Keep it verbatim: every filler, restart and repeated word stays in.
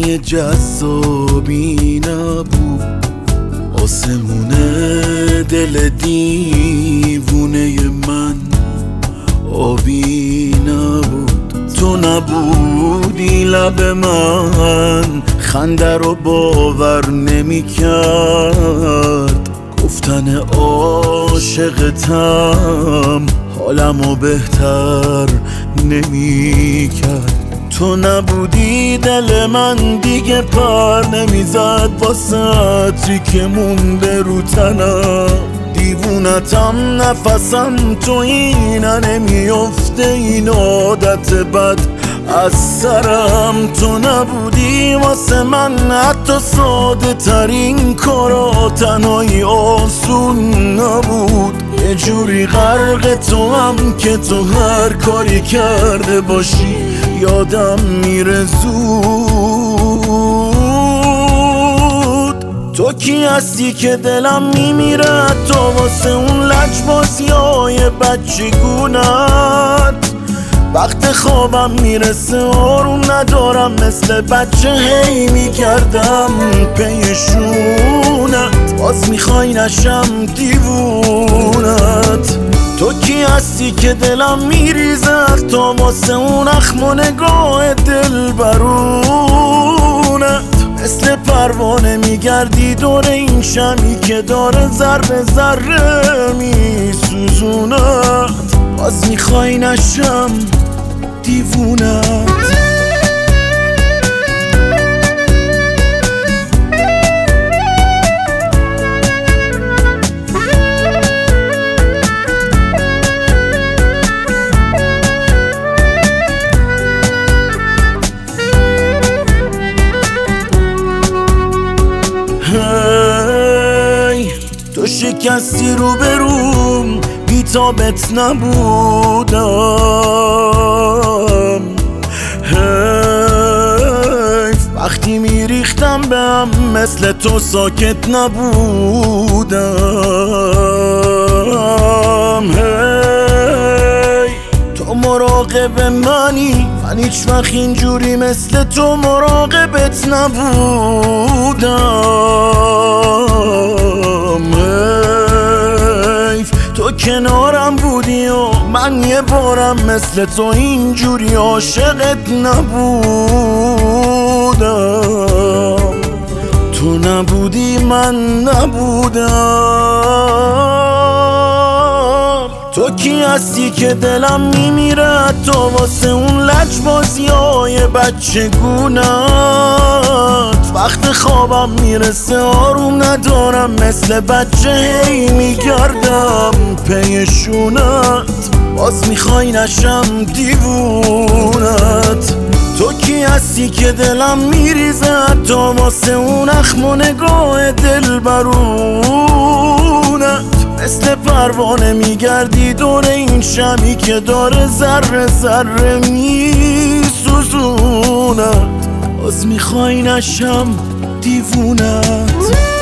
دیگه جذابی نبود، آسمون دل دیوونه من آبی نبود. تو نبودی لب من خنده رو باور نمی کرد، گفتن عاشقتم حالمو بهتر نمی کرد. تو نبودی دل من دیگه پر نمیزد واسه عطری که مونده رو تنم. دیوونتم نفسم تو اینه نمیفته این عادت بد از سرم. تو نبودی واسه من حتی ساده ترین کارا تنهایی آسون نبود. یه جوری غرق تو هم که تو هر کاری کرده باشی یادم میره زود. تو کی هستی که دلم میمیره تو واسه اون لجبازی های بچگونت. وقت خوابم میرسه آروم ندارم مثل بچه هی میکردم پیشونت. باز میخوای نشم دیوونت. تو کی هستی که دلم میریزه تا واسه اون اخم و نگاه دل برونت. مثل پروانه میگردی دور این شمی که داره ذره ذره میسوزونت. باز میخوای نشم دیوونت. تو شکستی رو بروم بی‌تابت نبودم. حیف وقتی میریختم به هم مثل تو ساکت نبودم. هی تو مراقب منی من هیچ وقت اینجوری مثل تو مراقبت نبودم. تو کنارم بودی و من یه بارم مثل تو اینجوری عاشقت نبودم. تو نبودی من نبودم. تو کی هستی که دلم میمیره تو واسه اون لجبازی های بچگونت. وقت خوابم میرسه آروم ندارم مثل بچه هی میگردم پیشونت. باز میخوای نشم دیوونت. تو کی هستی که دلم میریزه تا واسه اون اخم و نگاه دل برونت. مثل پروانه میگردی دور این شمی که داره ذره ذره میسوزونت. باز میخوای نشم دیوونت.